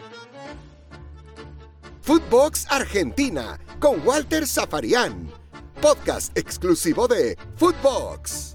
Footbox Argentina con Walter Zafarian, podcast exclusivo de Footbox.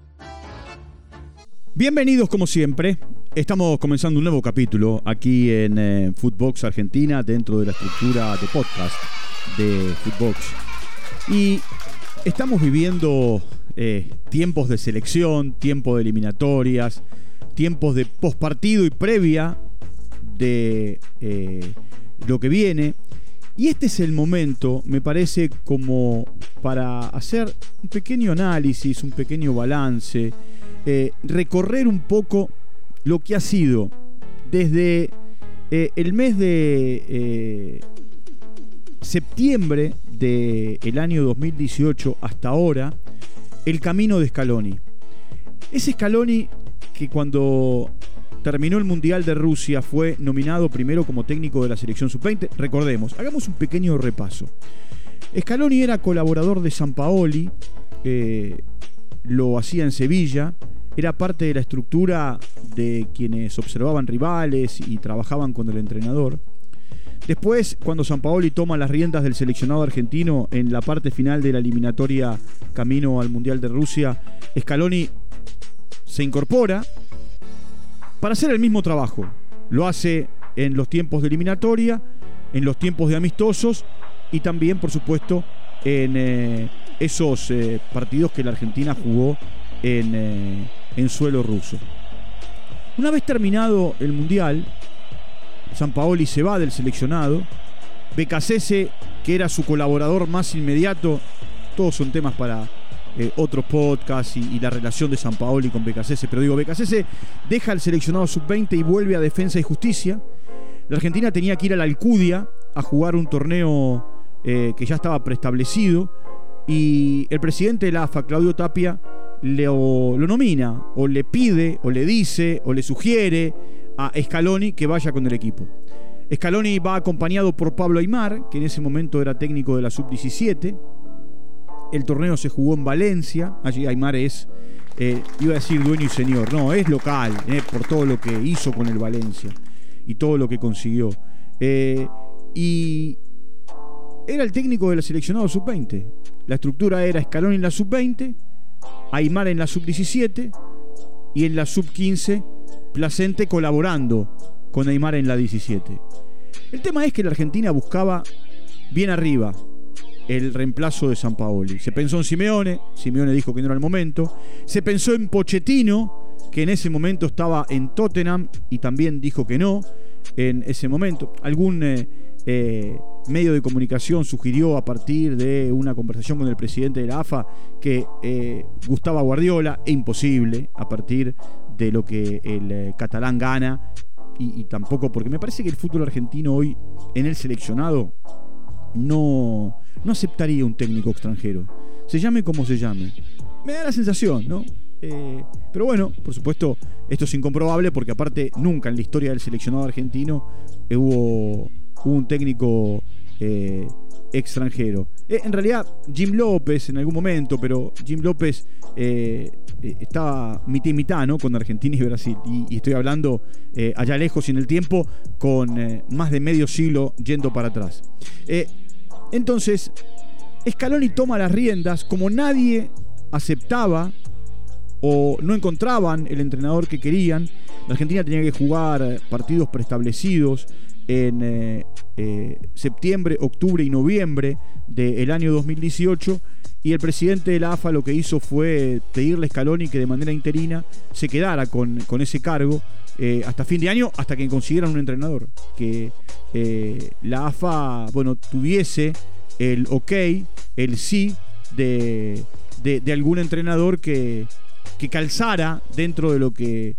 Bienvenidos como siempre. Estamos comenzando un nuevo capítulo aquí en Footbox Argentina dentro de la estructura de podcast de Footbox. Y estamos viviendo tiempos de selección, tiempos de eliminatorias, tiempos de postpartido y previa de lo que viene. Y este es el momento, me parece, como para hacer un pequeño análisis, un pequeño balance, recorrer un poco lo que ha sido desde el mes de septiembre del año 2018 hasta ahora, el camino de Scaloni. Ese Scaloni que cuando terminó el Mundial de Rusia fue nominado primero como técnico de la selección sub-20. Recordemos, hagamos un pequeño repaso. Scaloni era colaborador de Sampaoli, lo hacía en Sevilla, era parte de la estructura de quienes observaban rivales y trabajaban con el entrenador. Después, cuando Sampaoli toma las riendas del seleccionado argentino en la parte final de la eliminatoria camino al Mundial de Rusia, Scaloni se incorpora para hacer el mismo trabajo. Lo hace en los tiempos de eliminatoria, en los tiempos de amistosos y también, por supuesto, en esos partidos que la Argentina jugó en suelo ruso. Una vez terminado el Mundial, Sampaoli se va del seleccionado. Beccacece, que era su colaborador más inmediato, todos son temas para otros podcasts y la relación de Sampaoli con Beccacece, pero digo, Beccacece deja el seleccionado sub-20 y vuelve a Defensa y Justicia. La Argentina tenía que ir a la Alcudia a jugar un torneo que ya estaba preestablecido, y el presidente de la AFA, Claudio Tapia, lo nomina, o le pide, o le dice, o le sugiere a Scaloni que vaya con el equipo. Scaloni va acompañado por Pablo Aimar, que en ese momento era técnico de la sub-17. El torneo se jugó en Valencia. Allí Aimar es, iba a decir dueño y señor, no, es local, por todo lo que hizo con el Valencia y todo lo que consiguió. Y era el técnico del seleccionado sub-20. La estructura era Scaloni en la sub-20, Aimar en la sub-17 y en la sub-15 Placente colaborando con Aimar en la 17. El tema es que la Argentina buscaba bien arriba el reemplazo de Sampaoli. Se pensó en Simeone dijo que no era el momento. Se pensó en Pochettino, que en ese momento estaba en Tottenham y también dijo que no en ese momento. Algún medio de comunicación sugirió, a partir de una conversación con el presidente de la AFA, que gustaba Guardiola. Imposible, a partir de lo que el catalán gana, y tampoco, porque me parece que el fútbol argentino hoy en el seleccionado no aceptaría un técnico extranjero, se llame como se llame. Me da la sensación, ¿no? Pero bueno, por supuesto, esto es incomprobable, porque aparte nunca en la historia del seleccionado argentino hubo un técnico extranjero. En realidad Jim López en algún momento, pero Jim López estaba mitad y mitad, ¿no?, con Argentina y Brasil, y estoy hablando allá lejos y en el tiempo, con más de medio siglo yendo para atrás. Entonces Scaloni toma las riendas. Como nadie aceptaba o no encontraban el entrenador que querían, la Argentina tenía que jugar partidos preestablecidos en septiembre, octubre y noviembre del año 2018, y el presidente de la AFA lo que hizo fue pedirle a Scaloni que de manera interina se quedara con ese cargo hasta fin de año, hasta que consiguieran un entrenador, que la AFA, bueno, tuviese el ok, el sí de algún entrenador que calzara dentro de lo que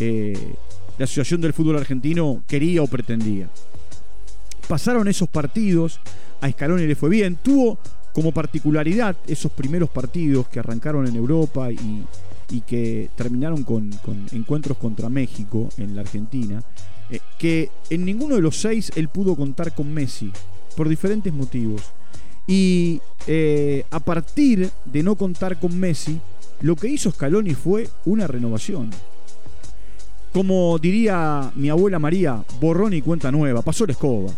la Asociación del Fútbol Argentino quería o pretendía. Pasaron esos partidos, a Scaloni le fue bien, tuvo como particularidad esos primeros partidos que arrancaron en Europa y que terminaron con encuentros contra México en la Argentina, que en ninguno de los 6 él pudo contar con Messi, por diferentes motivos. Y a partir de no contar con Messi, lo que hizo Scaloni fue una renovación. como diría mi abuela María, borrón y cuenta nueva. Pasó la escoba.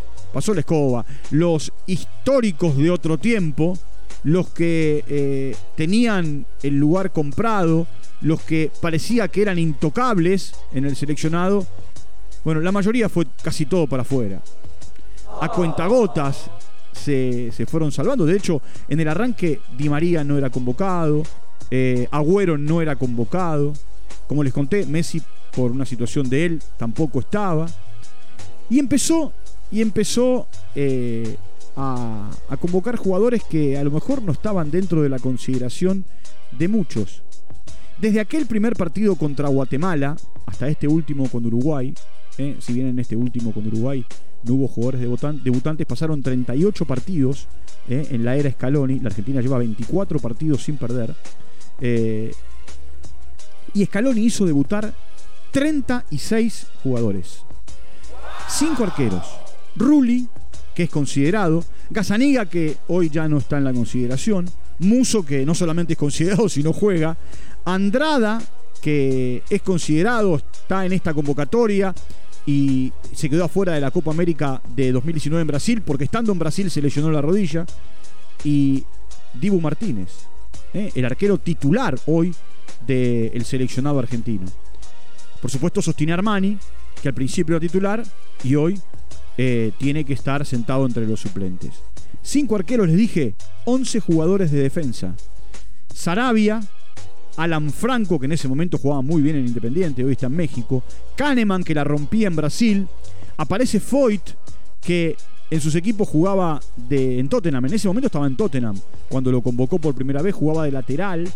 Los históricos de otro tiempo, los que tenían el lugar comprado, los que parecía que eran intocables en el seleccionado, bueno, la mayoría fue casi todo para afuera. A cuentagotas se fueron salvando. De hecho, en el arranque Di María no era convocado, Agüero no era convocado. Como les conté, Messi, por una situación de él, tampoco estaba. Y empezó a convocar jugadores que a lo mejor no estaban dentro de la consideración de muchos. Desde aquel primer partido contra Guatemala hasta este último con Uruguay, si bien en este último con Uruguay no hubo jugadores debutantes, pasaron 38 partidos en la era Scaloni. La Argentina lleva 24 partidos sin perder. Y Scaloni hizo debutar 36 jugadores. 5 arqueros. Rulli, que es considerado. Gazzaniga, que hoy ya no está en la consideración. Musso, que no solamente es considerado, sino juega. Andrada, que es considerado, está en esta convocatoria y se quedó afuera de la Copa América de 2019 en Brasil, porque estando en Brasil se lesionó la rodilla. Y Dibu Martínez, el arquero titular hoy del seleccionado argentino. Por supuesto, Sostine Armani, que al principio era titular y hoy tiene que estar sentado entre los suplentes. 5 arqueros, les dije, 11 jugadores de defensa. Sarabia, Alan Franco, que en ese momento jugaba muy bien en Independiente, hoy está en México. Kahneman, que la rompía en Brasil. Aparece Foyt, que en sus equipos jugaba en Tottenham. En ese momento estaba en Tottenham. Cuando lo convocó por primera vez, jugaba de lateral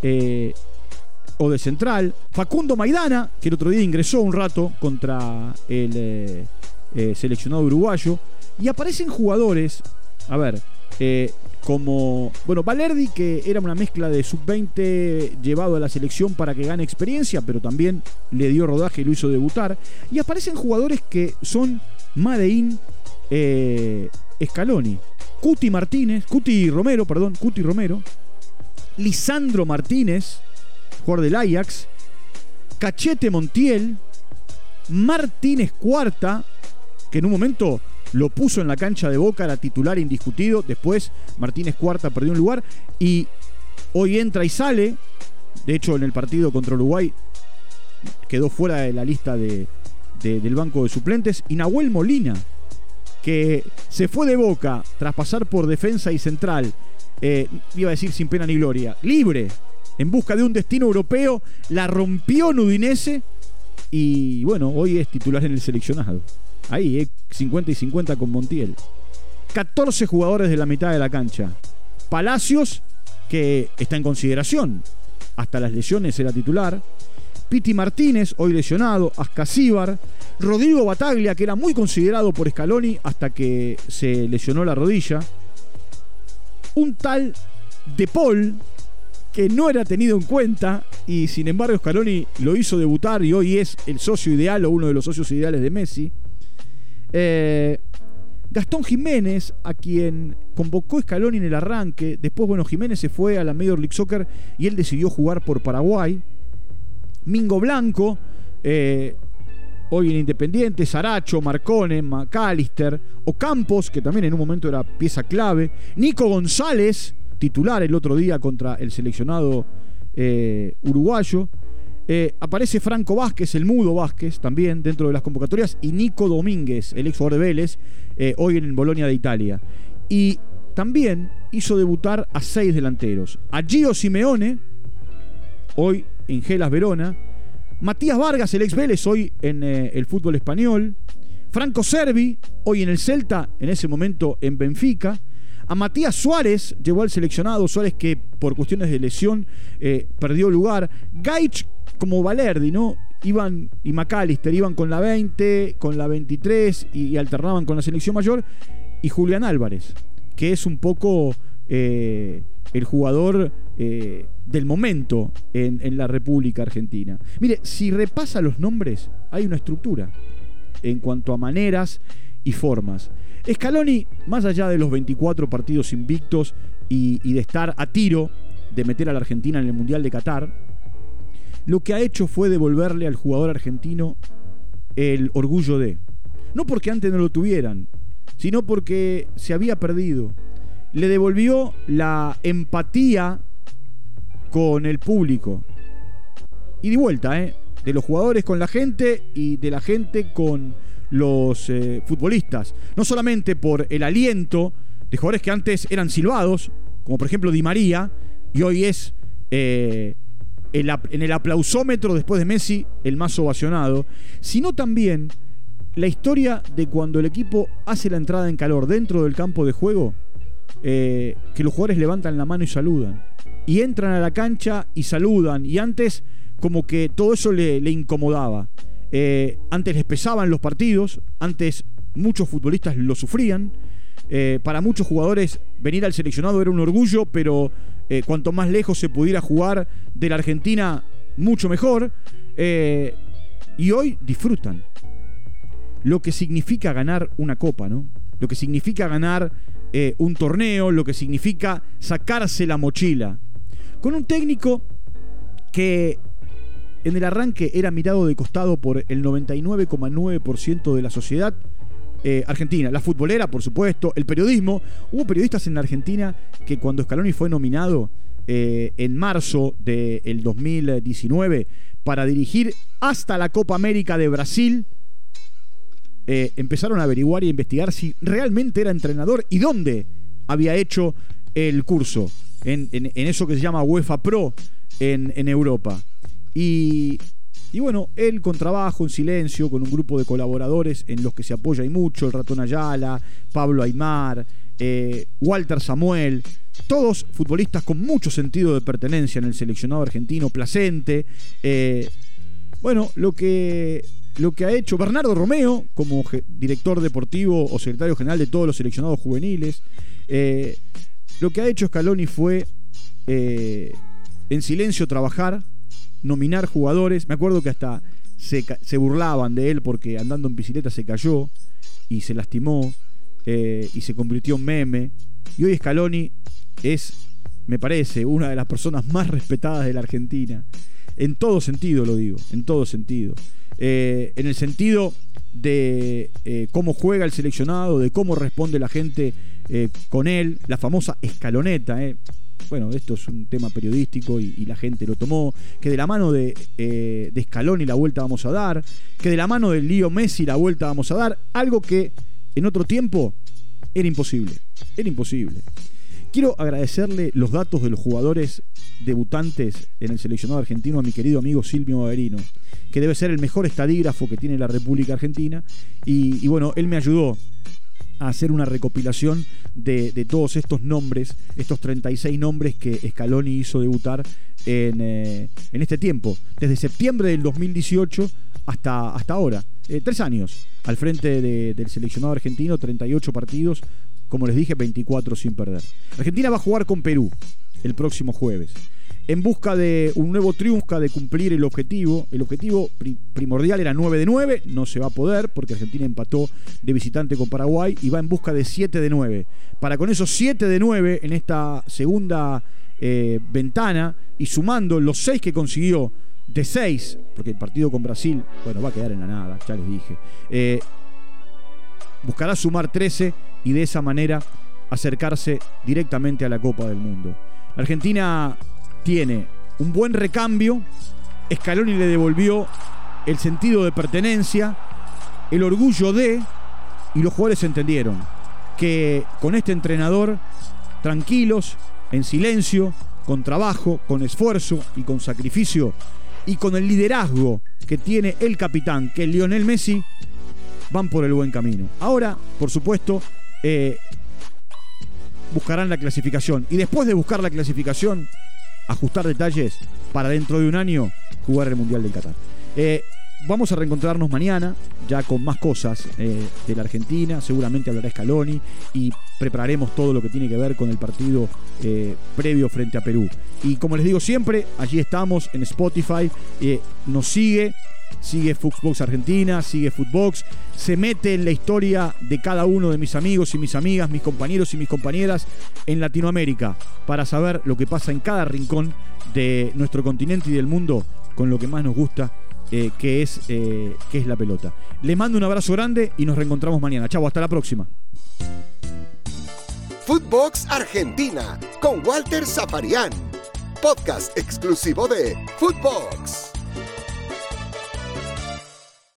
o de central. Facundo Maidana, que el otro día ingresó un rato contra el seleccionado uruguayo. Y aparecen jugadores, como, Valerdi, que era una mezcla de sub-20 llevado a la selección para que gane experiencia, pero también le dio rodaje y lo hizo debutar. Y aparecen jugadores que son Made in Scaloni. Cuti Romero, Lisandro Martínez, jugador del Ajax, Cachete Montiel, Martínez Cuarta, que en un momento lo puso en la cancha de Boca, era titular indiscutido. Después Martínez Cuarta perdió un lugar y hoy entra y sale. De hecho, en el partido contra Uruguay quedó fuera de la lista del banco de suplentes. Y Nahuel Molina, que se fue de Boca tras pasar por defensa y central, iba a decir sin pena ni gloria, libre, en busca de un destino europeo, la rompió en Udinese y hoy es titular en el seleccionado. Ahí, 50 y 50 con Montiel. 14 jugadores de la mitad de la cancha. Palacios, que está en consideración, hasta las lesiones era titular. Piti Martínez, hoy lesionado. Ascasíbar. Rodrigo Bataglia, que era muy considerado por Scaloni hasta que se lesionó la rodilla. Un tal De Paul, que no era tenido en cuenta y sin embargo Scaloni lo hizo debutar y hoy es el socio ideal o uno de los socios ideales de Messi. Gastón Jiménez, a quien convocó Scaloni en el arranque. Después, Jiménez se fue a la Major League Soccer y él decidió jugar por Paraguay. Mingo Blanco, hoy en Independiente. Saracho, Marcone, McAllister, Ocampos, que también en un momento era pieza clave. Nico González, titular el otro día contra el seleccionado uruguayo. Aparece Franco Vázquez, el Mudo Vázquez, también dentro de las convocatorias, y Nico Domínguez, el ex jugador de Vélez, hoy en el Bolonia de Italia. Y también hizo debutar a 6 delanteros. A Gio Simeone, hoy en Hellas Verona. Matías Vargas, el ex Vélez, hoy en el fútbol español. Franco Cervi, hoy en el Celta, en ese momento en Benfica. A Matías Suárez, llevó al seleccionado. Suárez, que por cuestiones de lesión perdió lugar. Gaich, como Valerdi, ¿no? Iban, y McAllister iban con la 20, con la 23 y alternaban con la selección mayor. Y Julián Álvarez, que es un poco el jugador del momento en la República Argentina. Mire, si repasa los nombres, hay una estructura en cuanto a maneras y formas. Scaloni, más allá de los 24 partidos invictos y de estar a tiro de meter a la Argentina en el Mundial de Qatar, lo que ha hecho fue devolverle al jugador argentino el orgullo de. No porque antes no lo tuvieran, sino porque se había perdido. Le devolvió la empatía con el público. Y de vuelta, de los jugadores con la gente y de la gente con los futbolistas. No solamente por el aliento de jugadores que antes eran silbados, como por ejemplo Di María, y hoy es en el aplausómetro después de Messi el más ovacionado, sino también la historia de cuando el equipo hace la entrada en calor dentro del campo de juego, que los jugadores levantan la mano y saludan, y entran a la cancha y saludan, y antes como que todo eso le incomodaba. Antes les pesaban los partidos, antes muchos futbolistas lo sufrían. Para muchos jugadores venir al seleccionado era un orgullo, pero cuanto más lejos se pudiera jugar de la Argentina, mucho mejor. Y hoy disfrutan lo que significa ganar una copa, ¿no? Lo que significa ganar un torneo, lo que significa sacarse la mochila. Con un técnico que en el arranque era mirado de costado por el 99,9% de la sociedad argentina, la futbolera, por supuesto, el periodismo. Hubo periodistas en la Argentina que cuando Scaloni fue nominado en marzo del 2019 para dirigir hasta la Copa América de Brasil, empezaron a averiguar y a investigar si realmente era entrenador y dónde había hecho el curso, en eso que se llama UEFA Pro en Europa. Y bueno, él con trabajo, en silencio, con un grupo de colaboradores en los que se apoya y mucho, el Ratón Ayala, Pablo Aimar, Walter Samuel, todos futbolistas con mucho sentido de pertenencia en el seleccionado argentino, Placente. Bueno, lo que ha hecho Bernardo Romeo como director deportivo o secretario general de todos los seleccionados juveniles. Lo que ha hecho Scaloni fue en silencio trabajar, nominar jugadores. Me acuerdo que hasta se burlaban de él porque andando en bicicleta se cayó y se lastimó y se convirtió en meme. Y hoy Scaloni es, me parece, una de las personas más respetadas de la Argentina. En todo sentido lo digo, en todo sentido. En el sentido de cómo juega el seleccionado, de cómo responde la gente con él, la famosa escaloneta. Bueno, esto es un tema periodístico y la gente lo tomó. Que de la mano de Scaloni la vuelta vamos a dar, que de la mano de Leo Messi la vuelta vamos a dar, algo que en otro tiempo era imposible. Era imposible. Quiero agradecerle los datos de los jugadores debutantes en el seleccionado argentino a mi querido amigo Silvio Baverino, que debe ser el mejor estadígrafo que tiene la República Argentina. Y bueno, él me ayudó a hacer una recopilación de todos estos nombres, estos 36 nombres que Scaloni hizo debutar en este tiempo, desde septiembre del 2018 hasta ahora. 3 años al frente del seleccionado argentino, 38 partidos, como les dije, 24 sin perder. Argentina va a jugar con Perú el próximo jueves, en busca de un nuevo triunfo, de cumplir el objetivo. El objetivo primordial era 9 de 9, no se va a poder porque Argentina empató de visitante con Paraguay y va en busca de 7 de 9. Para con esos 7 de 9 en esta segunda ventana y sumando los 6 que consiguió de 6, porque el partido con Brasil, bueno, va a quedar en la nada, ya les dije. Buscará sumar 13 y de esa manera acercarse directamente a la Copa del Mundo. Argentina tiene un buen recambio. Scaloni le devolvió el sentido de pertenencia, el orgullo de, y los jugadores entendieron que con este entrenador, tranquilos, en silencio, con trabajo, con esfuerzo y con sacrificio, y con el liderazgo que tiene el capitán, que es Lionel Messi, van por el buen camino. Ahora, por supuesto, buscarán la clasificación, y después de buscar la clasificación, ajustar detalles para dentro de un año jugar el Mundial del Qatar. Vamos a reencontrarnos mañana ya con más cosas de la Argentina. Seguramente hablará Scaloni y prepararemos todo lo que tiene que ver con el partido previo frente a Perú. Y como les digo siempre, allí estamos en Spotify, nos sigue Footbox Argentina, sigue Footbox, se mete en la historia de cada uno de mis amigos y mis amigas, mis compañeros y mis compañeras en Latinoamérica, para saber lo que pasa en cada rincón de nuestro continente y del mundo con lo que más nos gusta, que es la pelota. Les mando un abrazo grande y nos reencontramos mañana. Chau, hasta la próxima. Footbox Argentina con Walter Safarian, podcast exclusivo de Footbox.